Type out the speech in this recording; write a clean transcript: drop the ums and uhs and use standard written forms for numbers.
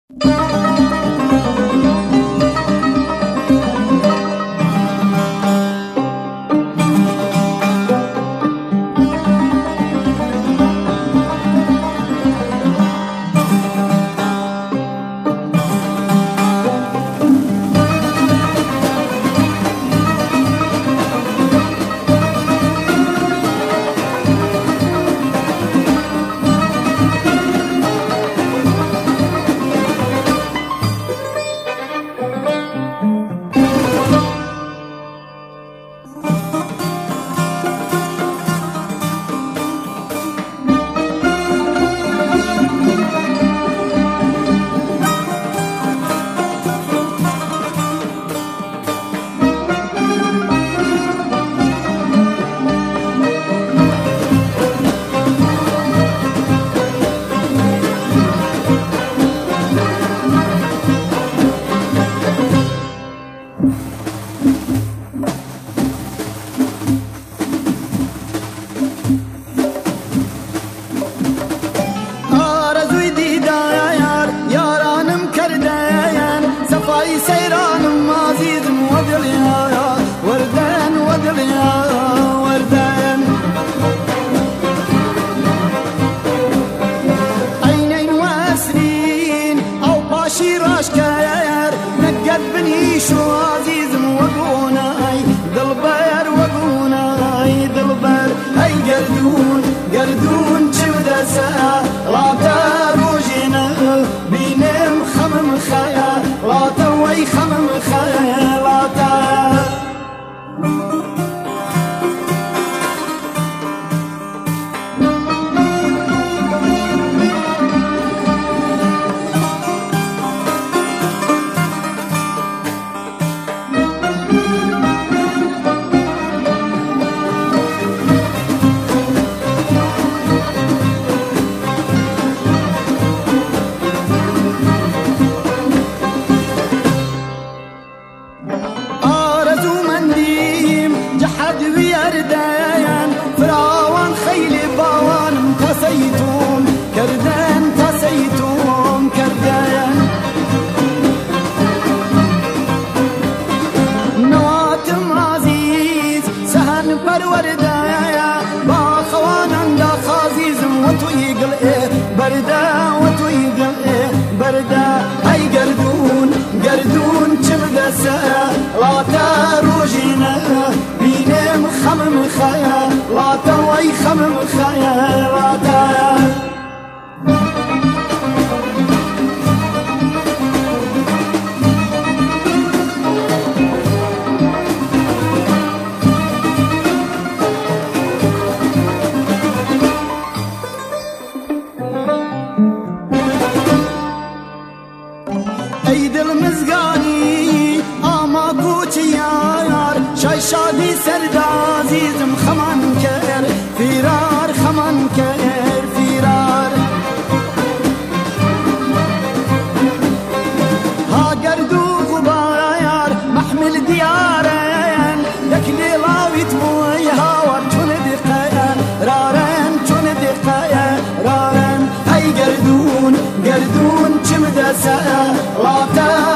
سيران عزيزم ودليا وردان ودليا وردان عينين واسرين او باشي راشكاير نقد بنيشو عزيزم وقوناي دلبر وقوناي دلبر اي قردون قردون جودسا لا تروجنا بينم خمم خيا لا توي خمم خيالاتا ويردان فراوان خيل باوان تسيتم كردان تسيتم كردان نواتم عزيز سهن بروردايا باخوان عند خازيزم وتويقل بردا وتويقل بردا هاي قردون قردون تبدسا لا تروجينا بينم خمم خيا لا توي خمم خيا لا تا ايد المزقاني اما قوتي يار شاي شادي سرد عزيزم خمان كير فيرار خمان كير فيرار ها قردو غبايار محمل ديارين يكلي لاويت موي هاور تون دقايا رارين تون دقايا رارين هاي قردون قردون جمدسا لا